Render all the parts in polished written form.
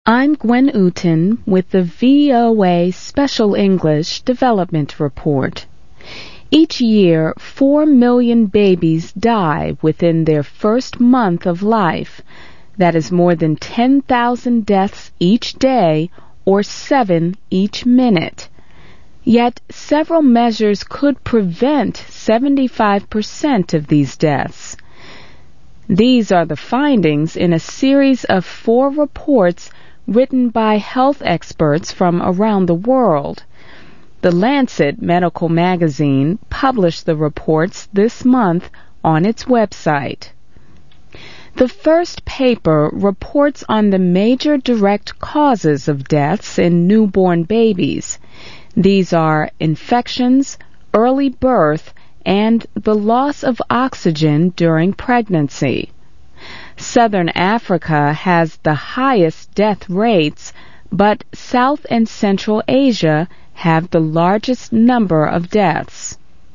I'm Gwen Uten with the VOA Special English Development Report. Each year, 4 million babies die within their first month of life. That is more than 10,000 deaths each day, or 7 each minute. Yet, several measures could prevent 75% of these deaths. These are the findings in a series of 4 reports written by health experts from around the world. The Lancet Medical Magazine published the reports this month on its website. The first paper reports on the major direct causes of deaths in newborn babies. These are infections, early birth, and the loss of oxygen during pregnancy. Southern Africa has the highest death rates, but South and Central Asia have the largest number of deaths.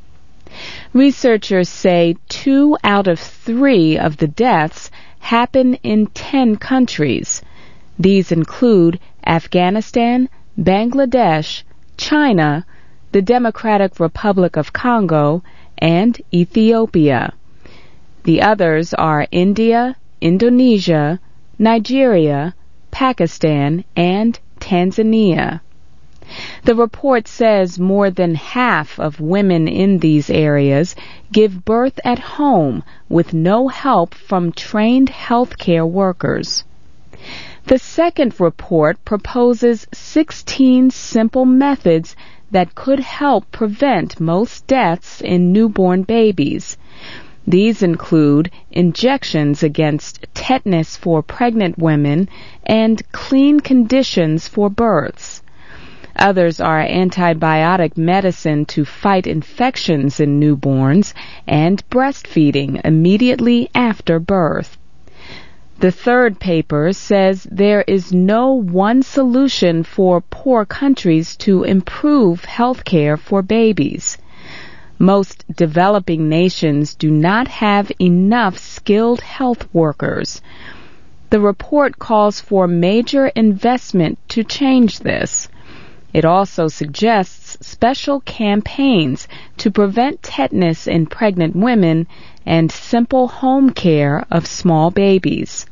Researchers say 2 out of 3 of the deaths happen in 10 countries. These include Afghanistan, Bangladesh, China, the Democratic Republic of Congo, and Ethiopia. The others are India, Indonesia, Nigeria, Pakistan, and Tanzania. The report says more than half of women in these areas give birth at home with no help from trained healthcare workers. The second report proposes 16 simple methods that could help prevent most deaths in newborn babies. These include injections against tetanus for pregnant women and clean conditions for births. Others are antibiotic medicine to fight infections in newborns and breastfeeding immediately after birth. The third paper says there is no one solution for poor countries to improve health care for babies. Most developing nations do not have enough skilled health workers. The report calls for major investment to change this. It also suggests special campaigns to prevent tetanus in pregnant women and simple home care of small babies.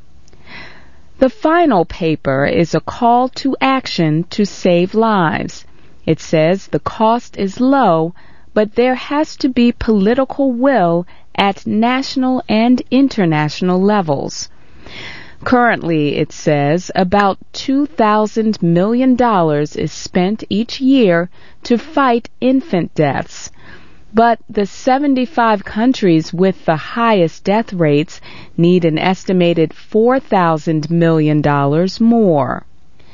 The final paper is a call to action to save lives. It says the cost is low, but there has to be political will at national and international levels. Currently, it says, about $2,000 million is spent each year to fight infant deaths. But the 75 countries with the highest death rates need an estimated $4,000 million more.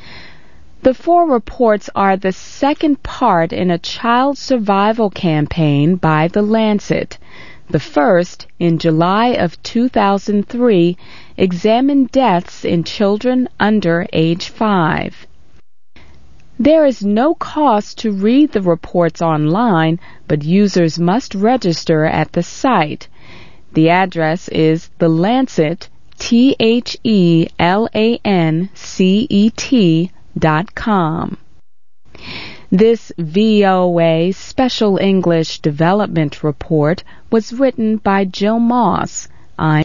The 4 reports are the second part in a child survival campaign by The Lancet. The first, in July of 2003, examined deaths in children under age 5. There is no cost to read the reports online, but users must register at the site. The address is The Lancet, TheLancet.com. This VOA Special English Development Report was written by Jill Moss. I'm